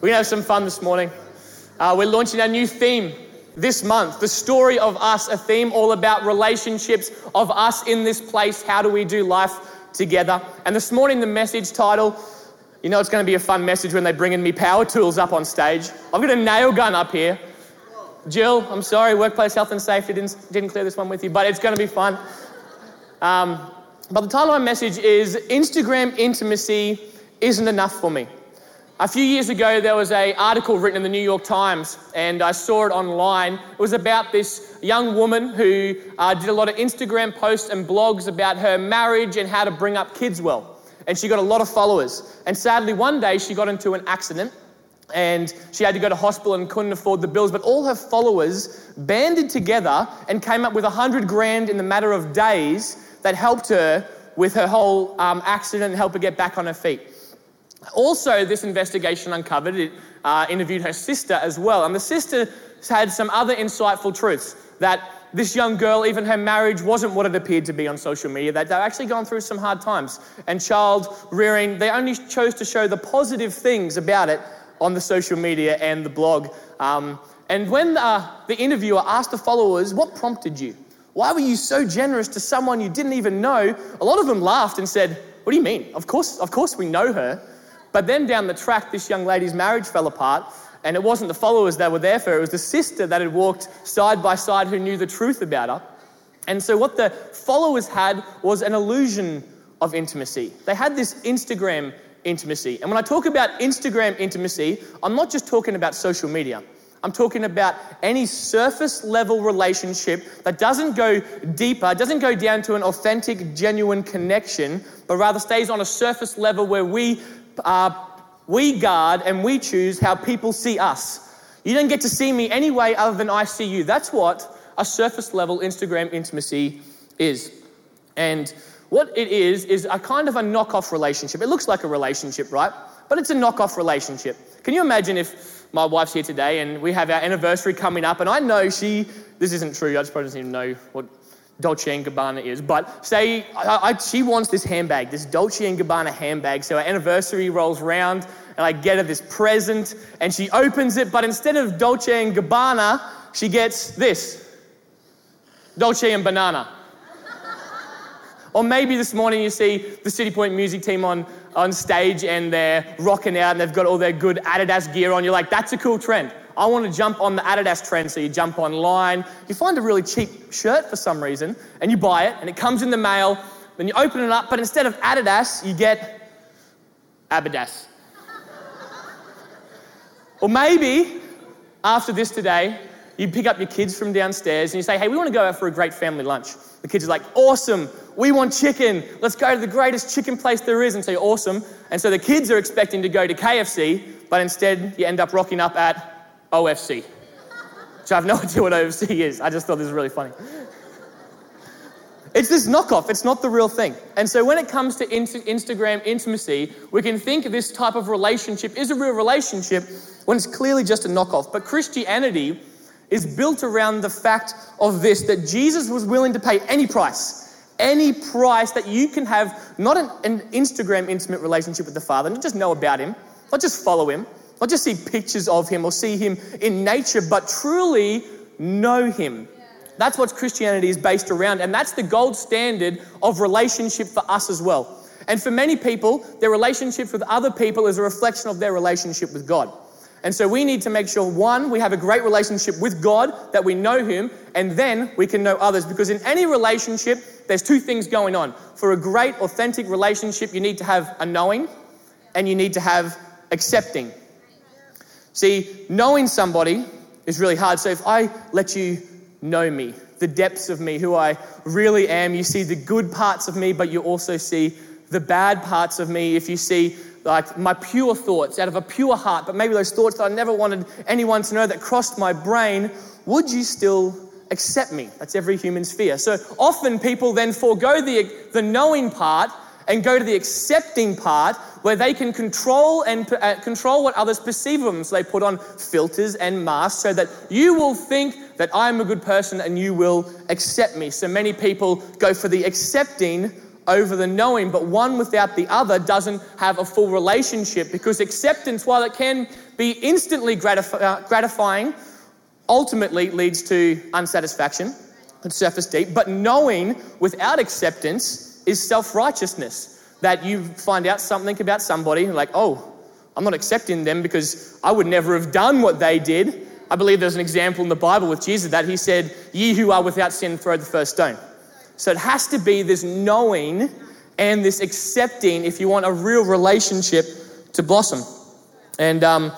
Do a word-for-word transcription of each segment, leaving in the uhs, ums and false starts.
We're going to have some fun this morning. Uh, we're launching our new theme this month, the story of us, a theme all about relationships of us in this place. How do we do life together? And this morning, the message title, you know it's going to be a fun message when they bring in me power tools up on stage. I've got a nail gun up here. Jill, I'm sorry, workplace health and safety didn't, didn't clear this one with you, but it's going to be fun. Um, but the title of my message is Instagram Intimacy Isn't Enough for Me. A few years ago, there was an article written in the New York Times, and I saw it online. It was about this young woman who uh, did a lot of Instagram posts and blogs about her marriage and how to bring up kids well. And she got a lot of followers. And sadly, one day she got into an accident, and she had to go to hospital and couldn't afford the bills. But all her followers banded together and came up with a hundred grand in the matter of days that helped her with her whole um, accident and helped her get back on her feet. Also, this investigation uncovered, it uh, interviewed her sister as well. And the sister had some other insightful truths, that this young girl, even her marriage wasn't what it appeared to be on social media, that they've actually gone through some hard times. And child rearing, they only chose to show the positive things about it on the social media and the blog. Um, and when uh, the interviewer asked the followers, what prompted you? Why were you so generous to someone you didn't even know? A lot of them laughed and said, what do you mean? Of course, of course we know her. But then down the track, this young lady's marriage fell apart, and it wasn't the followers that were there for her, it was the sister that had walked side by side who knew the truth about her. And so what the followers had was an illusion of intimacy. They had this Instagram intimacy. And when I talk about Instagram intimacy, I'm not just talking about social media. I'm talking about any surface level relationship that doesn't go deeper, doesn't go down to an authentic, genuine connection, but rather stays on a surface level where we Uh, we guard and we choose how people see us. You don't get to see me any way other than I see you. That's what a surface level Instagram intimacy is. And what it is, is a kind of a knockoff relationship. It looks like a relationship, right? But it's a knockoff relationship. Can you imagine if my wife's here today and we have our anniversary coming up and I know she, this isn't true, I just probably don't even know what Dolce and Gabbana is, but say I, I, she wants this handbag, this Dolce and Gabbana handbag. So our anniversary rolls round and I get her this present and she opens it, but instead of Dolce and Gabbana, she gets this, Dolce and Banana. Or maybe this morning you see the City Point music team on, on stage and they're rocking out and they've got all their good Adidas gear on. You're like, that's a cool trend. I want to jump on the Adidas trend. So you jump online, you find a really cheap shirt for some reason, and you buy it, and it comes in the mail, then you open it up, but instead of Adidas, you get Abidas. Or maybe, after this today, you pick up your kids from downstairs and you say, hey, we want to go out for a great family lunch. The kids are like, awesome, we want chicken. Let's go to the greatest chicken place there is. And so you're awesome. And so the kids are expecting to go to K F C, but instead you end up rocking up at O F C, which I have no idea what O F C is. I just thought this was really funny. It's this knockoff. It's not the real thing. And so when it comes to in- Instagram intimacy, we can think this type of relationship is a real relationship when it's clearly just a knockoff. But Christianity is built around the fact of this, that Jesus was willing to pay any price, any price that you can have, not an, an Instagram intimate relationship with the Father, not just know about him, not just follow him, not just see pictures of him or see him in nature, but truly know him. That's what Christianity is based around, and that's the gold standard of relationship for us as well. And for many people, their relationships with other people is a reflection of their relationship with God. And so we need to make sure, one, we have a great relationship with God, that we know him, and then we can know others. Because in any relationship, there's two things going on. For a great, authentic relationship, you need to have a knowing, and you need to have accepting. See, knowing somebody is really hard. So if I let you know me, the depths of me, who I really am, you see the good parts of me, but you also see the bad parts of me. If you see like my pure thoughts out of a pure heart, but maybe those thoughts that I never wanted anyone to know that crossed my brain, would you still accept me? That's every human's fear. So often people then forego the, the knowing part and go to the accepting part, where they can control and uh, control what others perceive of them. So they put on filters and masks so that you will think that I'm a good person and you will accept me. So many people go for the accepting over the knowing, but one without the other doesn't have a full relationship, because acceptance, while it can be instantly gratif- uh, gratifying ultimately leads to unsatisfaction and surface deep, but knowing without acceptance is self-righteousness. That you find out something about somebody like, oh, I'm not accepting them because I would never have done what they did. I believe there's an example in the Bible with Jesus that he said, ye who are without sin, throw the first stone. So it has to be this knowing and this accepting if you want a real relationship to blossom. And um,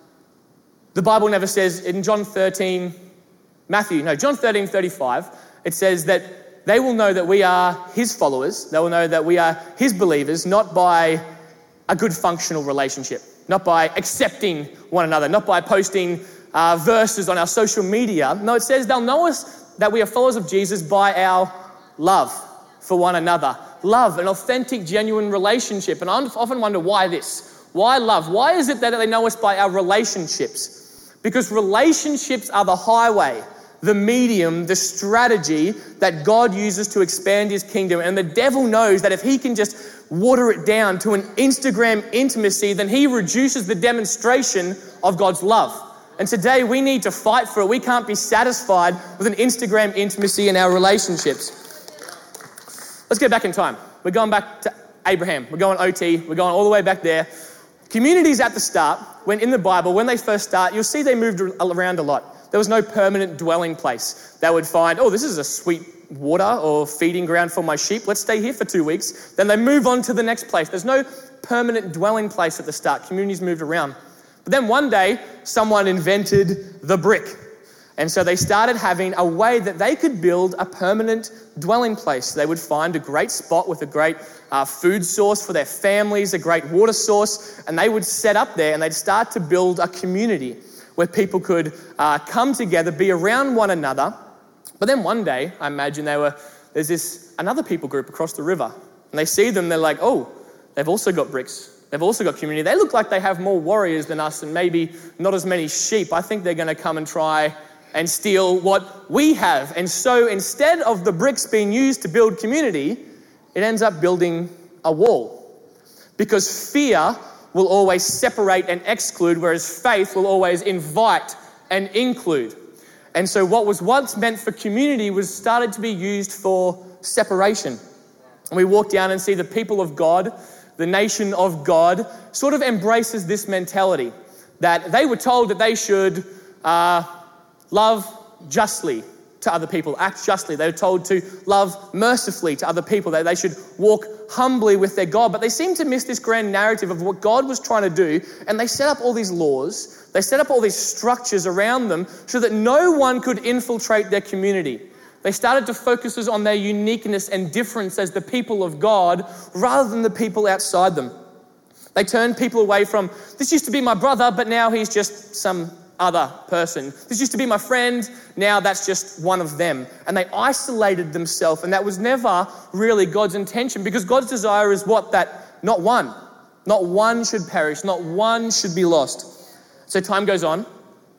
the Bible never says in John thirteen, Matthew, no, John thirteen thirty-five, it says that they will know that we are his followers. They will know that we are his believers, not by a good functional relationship, not by accepting one another, not by posting uh, verses on our social media. No, it says they'll know us that we are followers of Jesus by our love for one another. Love, an authentic, genuine relationship. And I often wonder why this? Why love? Why is it that they know us by our relationships? Because relationships are the highway, the medium, the strategy that God uses to expand his kingdom. And the devil knows that if he can just water it down to an Instagram intimacy, then he reduces the demonstration of God's love. And today we need to fight for it. We can't be satisfied with an Instagram intimacy in our relationships. Let's go back in time. We're going back to Abraham. We're going O T. We're going all the way back there. Communities at the start, when in the Bible, when they first start, you'll see they moved around a lot. There was no permanent dwelling place. They would find, oh, this is a sweet water or feeding ground for my sheep. Let's stay here for two weeks. Then they move on to the next place. There's no permanent dwelling place at the start. Communities moved around. But then one day, someone invented the brick. And so they started having a way that they could build a permanent dwelling place. They would find a great spot with a great uh, food source for their families, a great water source, and they would set up there and they'd start to build a community where people could uh, come together, be around one another. But then one day, I imagine they were, there's this another people group across the river, and they see them, they're like, oh, they've also got bricks. They've also got community. They look like they have more warriors than us and maybe not as many sheep. I think they're going to come and try and steal what we have. And so instead of the bricks being used to build community, it ends up building a wall. Because fear will always separate and exclude, whereas faith will always invite and include. And so what was once meant for community was started to be used for separation. And we walk down and see the people of God, the nation of God, sort of embraces this mentality that they were told that they should uh, love justly to other people, act justly. They were told to love mercifully to other people, that they should walk humbly with their God. But they seem to miss this grand narrative of what God was trying to do, and they set up all these laws, they set up all these structures around them so that no one could infiltrate their community. They started to focus on their uniqueness and difference as the people of God rather than the people outside them. They turned people away from, this used to be my brother, but now he's just some other person. This used to be my friend, now that's just one of them. And they isolated themselves, and that was never really God's intention, because God's desire is what? That not one, not one should perish, not one should be lost. So time goes on.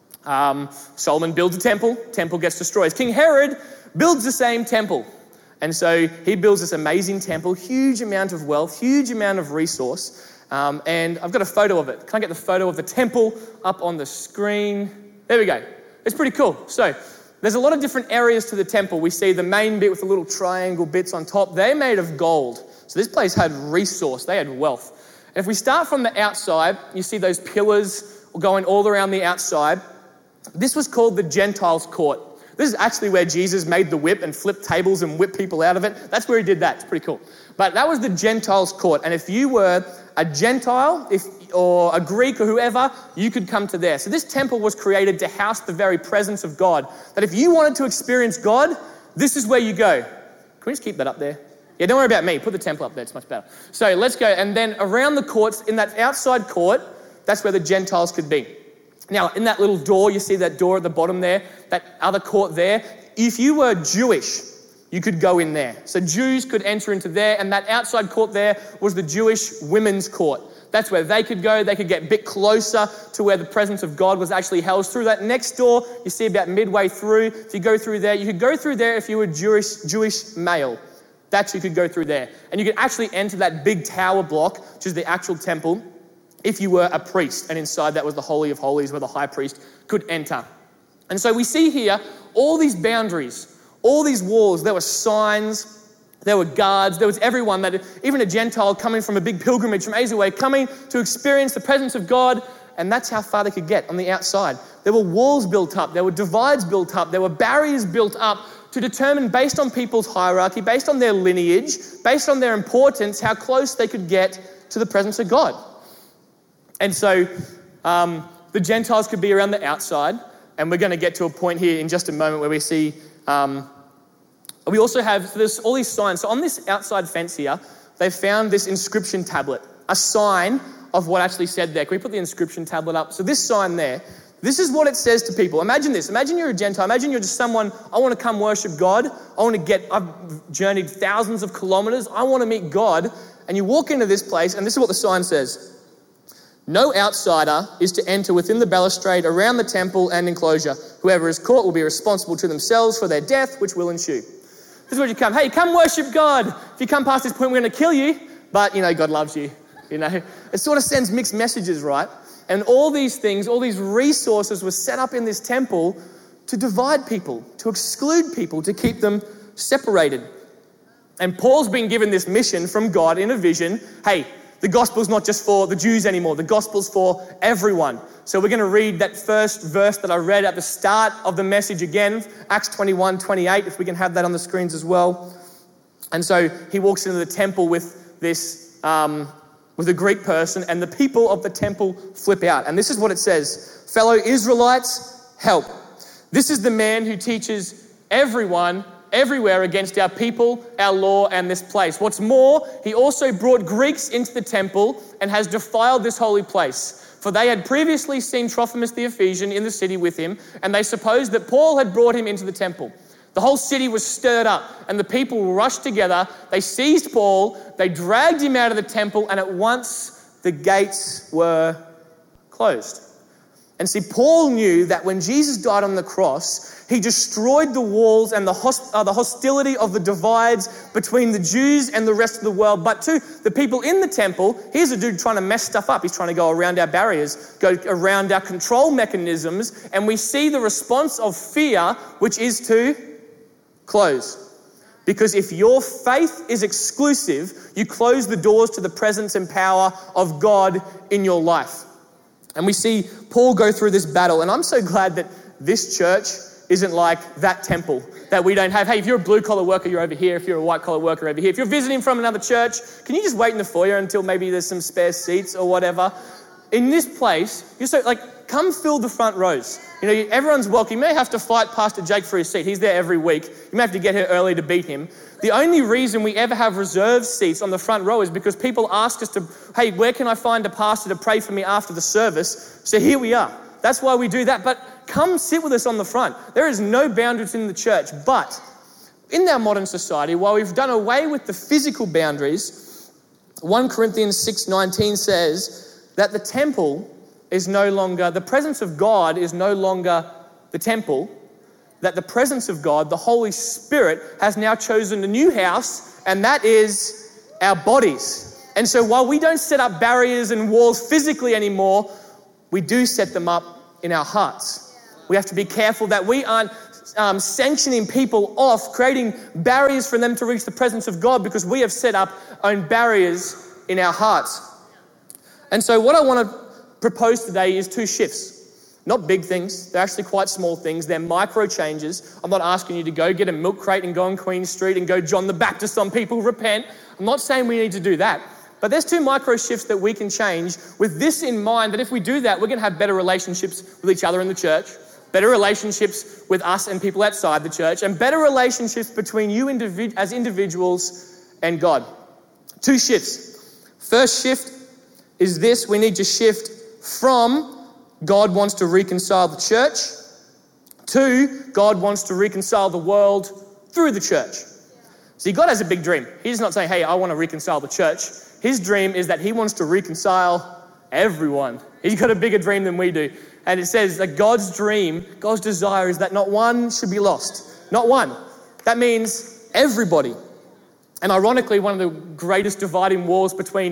Um, Solomon builds a temple, temple gets destroyed. King Herod builds the same temple. And so he builds this amazing temple, huge amount of wealth, huge amount of resource. Um, and I've got a photo of it. Can I get the photo of the temple up on the screen? There we go. It's pretty cool. So there's a lot of different areas to the temple. We see the main bit with the little triangle bits on top. They're made of gold. So this place had resource. They had wealth. And if we start from the outside, you see those pillars going all around the outside. This was called the Gentiles' court. This is actually where Jesus made the whip and flipped tables and whipped people out of it. That's where he did that. It's pretty cool. But that was the Gentiles' court. And if you were a Gentile if, or a Greek or whoever, you could come to there. So this temple was created to house the very presence of God. That if you wanted to experience God, this is where you go. Can we just keep that up there? Yeah, don't worry about me. Put the temple up there. It's much better. So let's go. And then around the courts, in that outside court, that's where the Gentiles could be. Now, in that little door, you see that door at the bottom there, that other court there. If you were Jewish, you could go in there. So Jews could enter into there, and that outside court there was the Jewish women's court. That's where they could go. They could get a bit closer to where the presence of God was actually held. Through that next door, you see about midway through, if you go through there, you could go through there if you were Jewish, Jewish male. That you could go through there. And you could actually enter that big tower block, which is the actual temple. if you were a priest, and inside that was the Holy of Holies where the high priest could enter. And so we see here all these boundaries, all these walls. There were signs, there were guards, there was everyone, that even a Gentile coming from a big pilgrimage from Asia Way, coming to experience the presence of God, and that's how far they could get on the outside. There were walls built up, there were divides built up, there were barriers built up to determine, based on people's hierarchy, based on their lineage, based on their importance, how close they could get to the presence of God. And so um, the Gentiles could be around the outside, and we're going to get to a point here in just a moment where we see, um, we also have so there's all these signs. So on this outside fence here, they found this inscription tablet, a sign of what actually said there. Can we put the inscription tablet up? So this sign there, this is what it says to people. Imagine this. Imagine you're a Gentile. Imagine you're just someone, I want to come worship God. I want to get, I've journeyed thousands of kilometers. I want to meet God. And you walk into this place, and this is what the sign says. No outsider is to enter within the balustrade around the temple and enclosure. Whoever is caught will be responsible to themselves for their death, which will ensue. This is where you come. Hey, come worship God. If you come past this point, we're going to kill you. But, you know, God loves you. You know, it sort of sends mixed messages, right? And all these things, all these resources were set up in this temple to divide people, to exclude people, to keep them separated. And Paul's been given this mission from God in a vision. Hey, the gospel's not just for the Jews anymore. The gospel's for everyone. So we're going to read that first verse that I read at the start of the message again, Acts twenty-one, twenty-eight, if we can have that on the screens as well. And so he walks into the temple with this, um, with a Greek person, and the people of the temple flip out. And this is what it says. Fellow Israelites, help. This is the man who teaches everyone everywhere against our people, our law, and this place. What's more, he also brought Greeks into the temple and has defiled this holy place. For they had previously seen Trophimus the Ephesian in the city with him, and they supposed that Paul had brought him into the temple. The whole city was stirred up, and the people rushed together. They seized Paul, they dragged him out of the temple, and at once the gates were closed. And see, Paul knew that when Jesus died on the cross, he destroyed the walls and the, host, uh, the hostility of the divides between the Jews and the rest of the world. But to the people in the temple, here's a dude trying to mess stuff up. He's trying to go around our barriers, go around our control mechanisms. And we see the response of fear, which is to close. Because if your faith is exclusive, you close the doors to the presence and power of God in your life. And we see Paul go through this battle. And I'm so glad that this church isn't like that temple that we don't have. Hey, if you're a blue collar worker, you're over here. If you're a white collar worker, over here. If you're visiting from another church, can you just wait in the foyer until maybe there's some spare seats or whatever? In this place, you're so like, come fill the front rows. You know, everyone's welcome. You may have to fight Pastor Jake for his seat. He's there every week. You may have to get here early to beat him. The only reason we ever have reserved seats on the front row is because people ask us to, hey, where can I find a pastor to pray for me after the service? So here we are. That's why we do that. But come sit with us on the front. There is no boundaries in the church. But in our modern society, while we've done away with the physical boundaries, First Corinthians six nineteen says that the temple is no longer, the presence of God is no longer the temple, that the presence of God, the Holy Spirit, has now chosen a new house, and that is our bodies. And so while we don't set up barriers and walls physically anymore, we do set them up in our hearts. We have to be careful that we aren't um, sanctioning people off, creating barriers for them to reach the presence of God, because we have set up our own barriers in our hearts. And so what I want to propose today is two shifts. Not big things. They're actually quite small things. They're micro changes. I'm not asking you to go get a milk crate and go on Queen Street and go John the Baptist on people, repent. I'm not saying we need to do that. But there's two micro shifts that we can change with this in mind, that if we do that, we're going to have better relationships with each other in the church, better relationships with us and people outside the church, and better relationships between you individ- as individuals and God. Two shifts. First shift is this. We need to shift from God wants to reconcile the church to God wants to reconcile the world through the church. See, God has a big dream. He's not saying, hey, I want to reconcile the church. His dream is that he wants to reconcile everyone. He's got a bigger dream than we do. And it says that God's dream, God's desire is that not one should be lost. Not one. That means everybody. And ironically, one of the greatest dividing walls between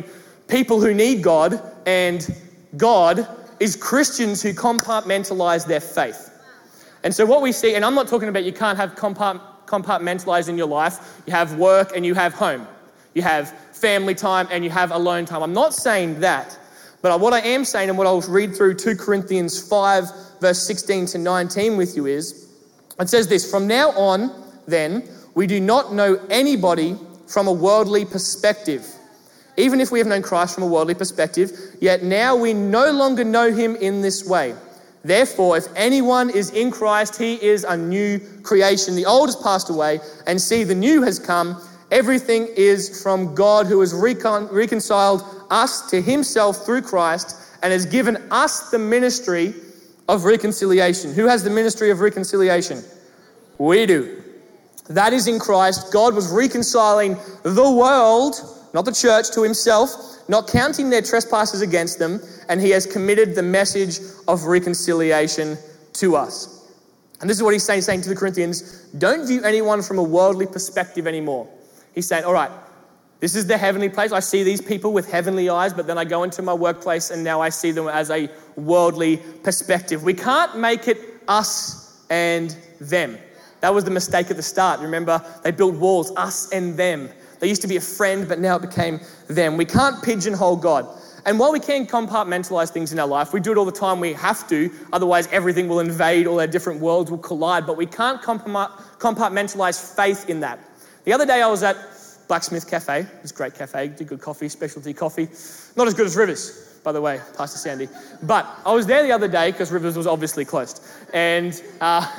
people who need God, and God is Christians who compartmentalize their faith. And so what we see, and I'm not talking about you can't have compart- compartmentalize in your life. You have work and you have home. You have family time and you have alone time. I'm not saying that. But what I am saying, and what I'll read through two Corinthians five, verse sixteen to nineteen with you is, it says this, "From now on, then, we do not know anybody from a worldly perspective. Even if we have known Christ from a worldly perspective, yet now we no longer know him in this way. Therefore, if anyone is in Christ, he is a new creation. The old has passed away, and see, the new has come. Everything is from God, who has recon- reconciled us to himself through Christ and has given us the ministry of reconciliation." Who has the ministry of reconciliation? We do. That is in Christ. God was reconciling the world, not the church, to himself, not counting their trespasses against them, and he has committed the message of reconciliation to us. And this is what he's saying, saying to the Corinthians, don't view anyone from a worldly perspective anymore. He's saying, all right, this is the heavenly place. I see these people with heavenly eyes, but then I go into my workplace and now I see them as a worldly perspective. We can't make it us and them. That was the mistake at the start. Remember, they built walls, us and them. They used to be a friend, but now it became them. We can't pigeonhole God. And while we can compartmentalize things in our life, we do it all the time, we have to, otherwise everything will invade, all our different worlds will collide, but we can't compartmentalize faith in that. The other day I was at Blacksmith Cafe. It's a great cafe, do good coffee, specialty coffee. Not as good as Rivers, by the way, Pastor Sandy. But I was there the other day because Rivers was obviously closed. And uh,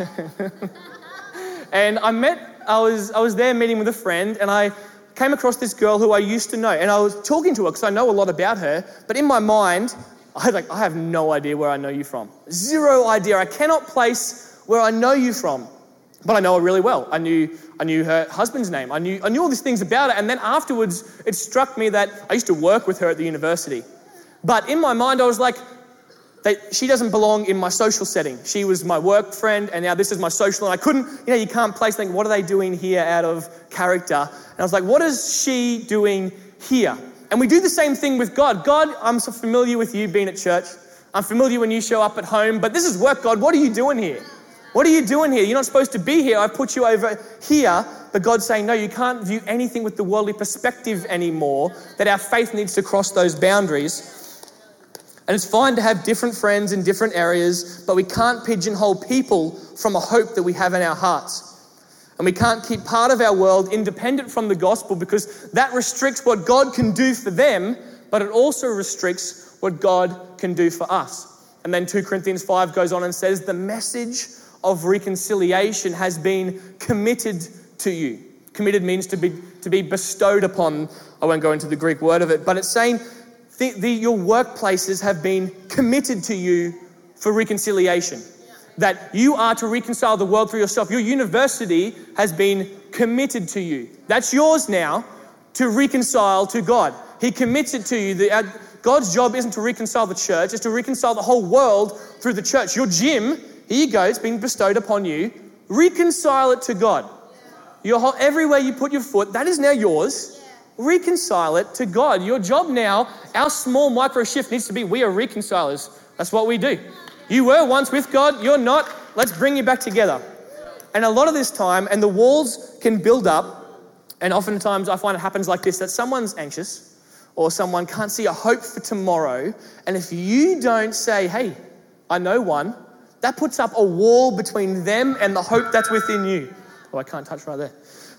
and I met, I was I was there meeting with a friend, and I came across this girl who I used to know. And I was talking to her because I know a lot about her. But in my mind, I was like, I have no idea where I know you from. Zero idea. I cannot place where I know you from. But I know her really well. I knew I knew her husband's name. I knew I knew all these things about her. And then afterwards, it struck me that I used to work with her at the university. But in my mind, I was like, that she doesn't belong in my social setting. She was my work friend, and now this is my social. And I couldn't, you know, you can't place, think, what are they doing here out of character? And I was like, what is she doing here? And we do the same thing with God. God, I'm so familiar with you being at church. I'm familiar when you show up at home. But this is work, God. What are you doing here? What are you doing here? You're not supposed to be here. I've put you over here. But God's saying, no, you can't view anything with the worldly perspective anymore, that our faith needs to cross those boundaries. And it's fine to have different friends in different areas, but we can't pigeonhole people from a hope that we have in our hearts. And we can't keep part of our world independent from the gospel, because that restricts what God can do for them, but it also restricts what God can do for us. And then two Corinthians five goes on and says, the message of reconciliation has been committed to you. Committed means to be to be bestowed upon. I won't go into the Greek word of it, but it's saying the, the, your workplaces have been committed to you for reconciliation. That you are to reconcile the world through yourself. Your university has been committed to you. That's yours now, to reconcile to God. He commits it to you. The, uh, God's job isn't to reconcile the church, it's to reconcile the whole world through the church. Your gym, here you go, it's been bestowed upon you. Reconcile it to God. Your whole, everywhere you put your foot, that is now yours. Reconcile it to God. Your job now, our small micro shift needs to be, we are reconcilers. That's what we do. You were once with God, you're not. Let's bring you back together. And a lot of this time, and the walls can build up, and oftentimes I find it happens like this, that someone's anxious or someone can't see a hope for tomorrow. And if you don't say, hey, I know one, that puts up a wall between them and the hope that's within you. Oh, I can't touch right there.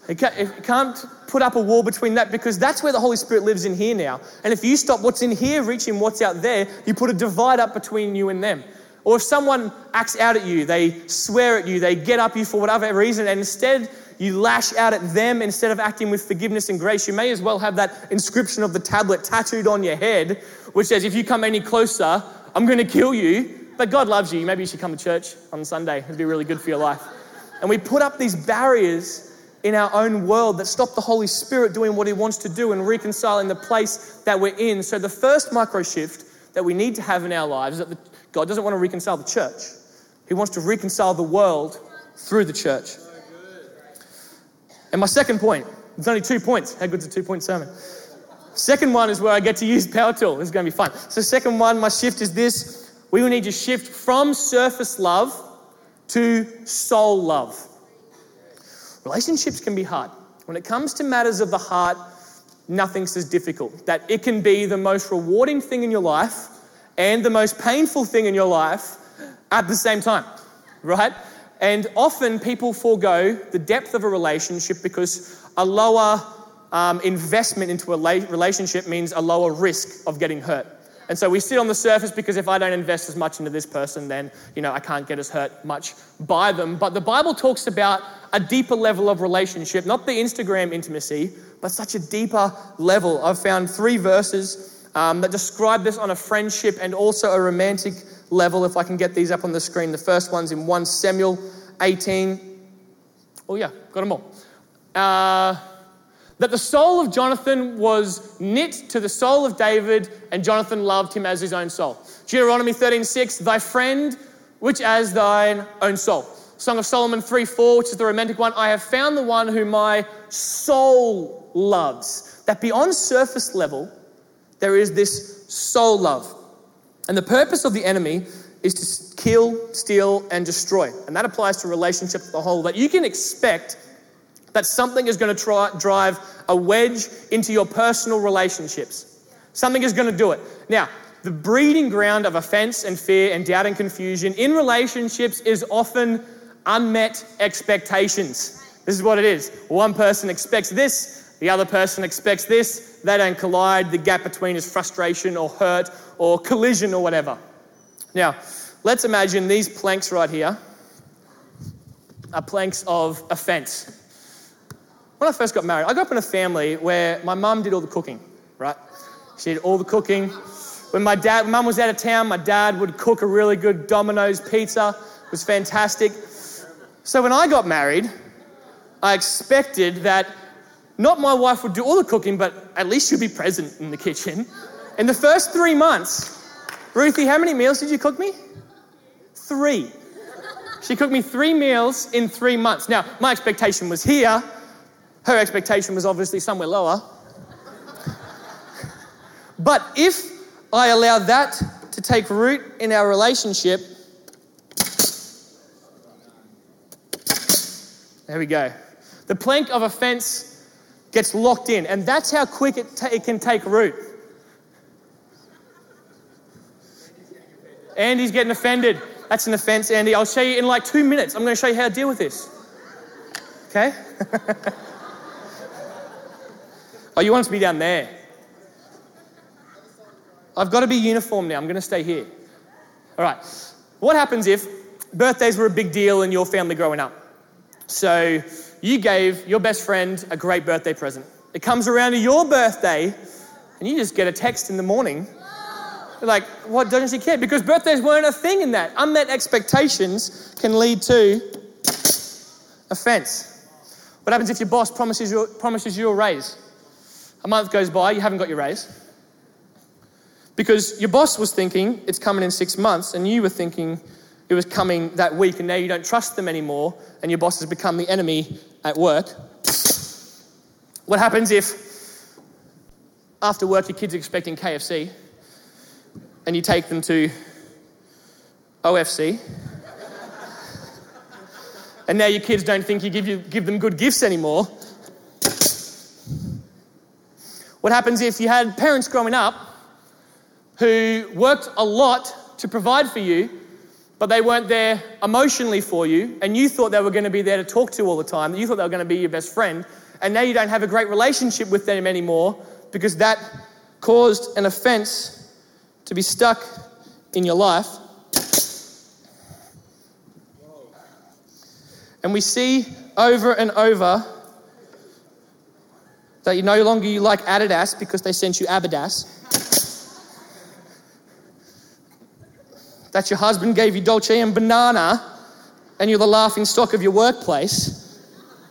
It can't put up a wall between that, because that's where the Holy Spirit lives in here now. And if you stop what's in here reaching what's out there, you put a divide up between you and them. Or if someone acts out at you, they swear at you, they get up you for whatever reason, and instead you lash out at them instead of acting with forgiveness and grace, you may as well have that inscription of the tablet tattooed on your head, which says, if you come any closer, I'm going to kill you. But God loves you. Maybe you should come to church on Sunday. It'd be really good for your life. And we put up these barriers in our own world that stop the Holy Spirit doing what he wants to do and reconciling the place that we're in. So the first micro shift that we need to have in our lives is that God doesn't want to reconcile the church. He wants to reconcile the world through the church. And my second point, there's only two points. How good's a two-point sermon? Second one is where I get to use Power Tool. This is going to be fun. So second one, my shift is this. We will need to shift from surface love to soul love. Relationships can be hard. When it comes to matters of the heart, nothing's as difficult. That it can be the most rewarding thing in your life and the most painful thing in your life at the same time, right? And often people forego the depth of a relationship because a lower um, investment into a relationship means a lower risk of getting hurt. And so we sit on the surface because if I don't invest as much into this person, then, you know, I can't get as hurt much by them. But the Bible talks about a deeper level of relationship, not the Instagram intimacy, but such a deeper level. I've found three verses um, that describe this on a friendship and also a romantic level, if I can get these up on the screen. The first one's in First Samuel eighteen. Oh yeah, got them all. Uh, that the soul of Jonathan was knit to the soul of David, and Jonathan loved him as his own soul. Deuteronomy thirteen six, thy friend, which as thine own soul. Song of Solomon three four, which is the romantic one, I have found the one whom my soul loves. That beyond surface level, there is this soul love. And the purpose of the enemy is to kill, steal, and destroy. And that applies to relationships as a whole. That you can expect that something is going to try, drive a wedge into your personal relationships. Something is going to do it. Now, the breeding ground of offense and fear and doubt and confusion in relationships is often unmet expectations. This is what it is. One person expects this, the other person expects this. They don't collide. The gap between is frustration or hurt or collision or whatever. Now, let's imagine these planks right here are planks of offense. When I first got married, I grew up in a family where my mum did all the cooking, right? She did all the cooking. When my dad, mum was out of town, my dad would cook a really good Domino's pizza. It was fantastic. So when I got married, I expected that not my wife would do all the cooking, but at least she'd be present in the kitchen. In the first three months, Ruthie, how many meals did you cook me? Three. She cooked me three meals in three months. Now, my expectation was here. Her expectation was obviously somewhere lower. But if I allow that to take root in our relationship, there we go. The plank of offense gets locked in, and that's how quick it, ta- it can take root. Andy's getting offended. That's an offense, Andy. I'll show you in like two minutes. I'm going to show you how to deal with this. Okay? Oh, you want us to be down there? I've got to be uniform now. I'm going to stay here. All right. What happens if birthdays were a big deal in your family growing up? So you gave your best friend a great birthday present. It comes around to your birthday and you just get a text in the morning. Like, what, doesn't she care? Because birthdays weren't a thing in that. Unmet expectations can lead to offense. What happens if your boss promises you, promises you a raise? A month goes by, you haven't got your raise. Because your boss was thinking it's coming in six months and you were thinking it was coming that week, and now you don't trust them anymore and your boss has become the enemy at work. What happens if after work your kids are expecting K F C and you take them to O F C and now your kids don't think you give, you give them good gifts anymore? What happens if you had parents growing up who worked a lot to provide for you, but they weren't there emotionally for you, and you thought they were going to be there to talk to all the time, you thought they were going to be your best friend, and now you don't have a great relationship with them anymore because that caused an offense to be stuck in your life. And we see over and over that you no longer you like Adidas because they sent you Abidas. That your husband gave you Dolce and Banana and you're the laughing stock of your workplace.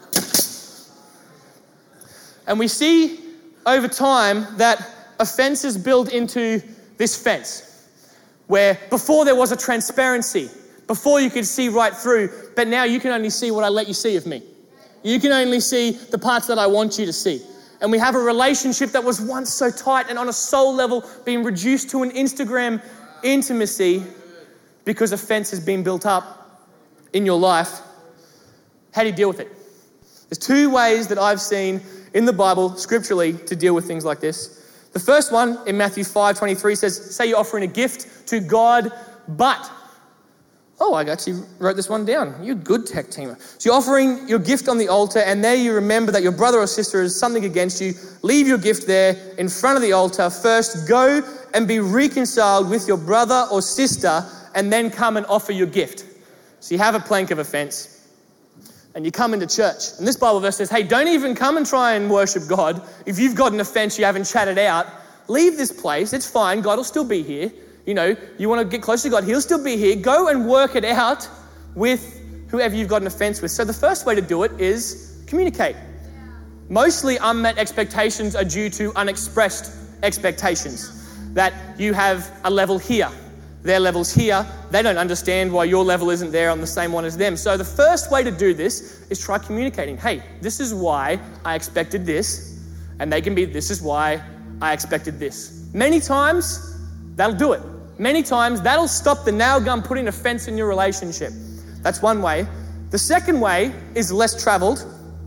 And we see over time that offenses build into this fence where before there was a transparency, before you could see right through, but now you can only see what I let you see of me. You can only see the parts that I want you to see. And we have a relationship that was once so tight and on a soul level being reduced to an Instagram intimacy because offense has been built up in your life. How do you deal with it? There's two ways that I've seen in the Bible, scripturally, to deal with things like this. The first one in Matthew five twenty-three says, say you're offering a gift to God, but... Oh, I actually wrote this one down. You're a good tech teamer. So you're offering your gift on the altar, and there you remember that your brother or sister has something against you. Leave your gift there in front of the altar. First, go and be reconciled with your brother or sister, and then come and offer your gift. So you have a plank of offense, and you come into church. And this Bible verse says, hey, don't even come and try and worship God. If you've got an offense you haven't chatted out, leave this place. It's fine. God will still be here. You know, you want to get closer to God, he'll still be here. Go and work it out with whoever you've got an offense with. So the first way to do it is communicate. Mostly unmet expectations are due to unexpressed expectations. That you have a level here, their level's here. They don't understand why your level isn't there on the same one as them. So the first way to do this is try communicating. Hey, this is why I expected this. And they can be, this is why I expected this. Many times, that'll do it. Many times, that'll stop the nail gun putting offense in your relationship. That's one way. The second way is less traveled.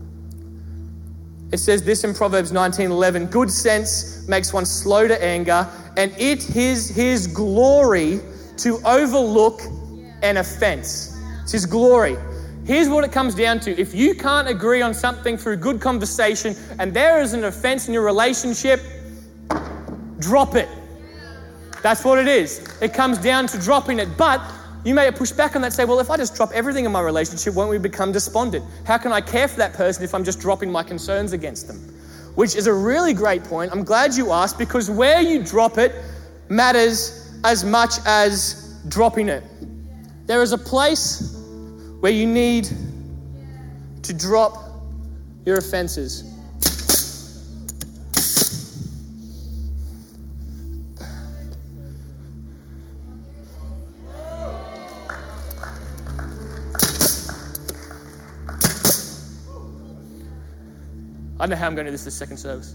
It says this in Proverbs nineteen eleven, good sense makes one slow to anger, and it is his glory to overlook an offense. It's his glory. Here's what it comes down to. If you can't agree on something through good conversation and there is an offense in your relationship, drop it. That's what it is. It comes down to dropping it. But you may push back on that and say, well, if I just drop everything in my relationship, won't we become despondent? How can I care for that person if I'm just dropping my concerns against them? Which is a really great point. I'm glad you asked, because where you drop it matters as much as dropping it. There is a place where you need to drop your offenses. I don't know how I'm going to do this this second service.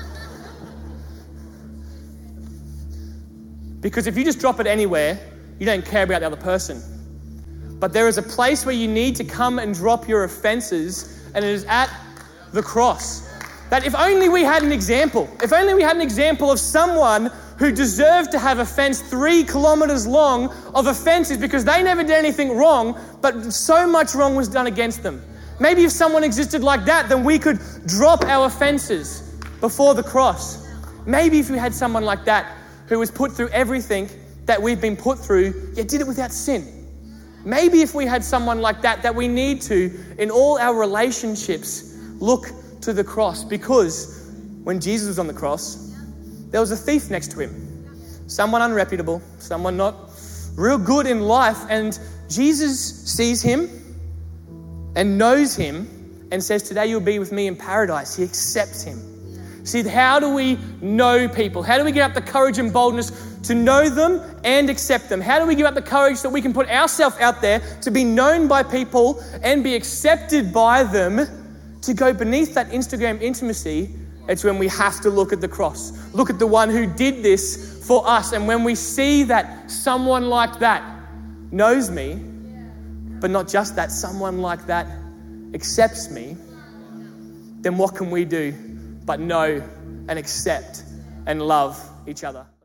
Because if you just drop it anywhere, you don't care about the other person. But there is a place where you need to come and drop your offenses, and it is at the cross. That if only we had an example, if only we had an example of someone who deserved to have a fence three kilometers long of offenses because they never did anything wrong, but so much wrong was done against them. Maybe if someone existed like that, then we could drop our offenses before the cross. Maybe if we had someone like that who was put through everything that we've been put through, yet did it without sin. Maybe if we had someone like that, that we need to, in all our relationships, look to the cross. Because when Jesus was on the cross, there was a thief next to him. Someone unreputable, someone not real good in life. And Jesus sees him and knows him and says, today you'll be with me in paradise. He accepts him. See, how do we know people? How do we get up the courage and boldness to know them and accept them? How do we give up the courage so we can put ourselves out there to be known by people and be accepted by them, to go beneath that Instagram intimacy? It's when we have to look at the cross. Look at the one who did this for us. And when we see that someone like that knows me, but not just that, someone like that accepts me, then what can we do but know and accept and love each other?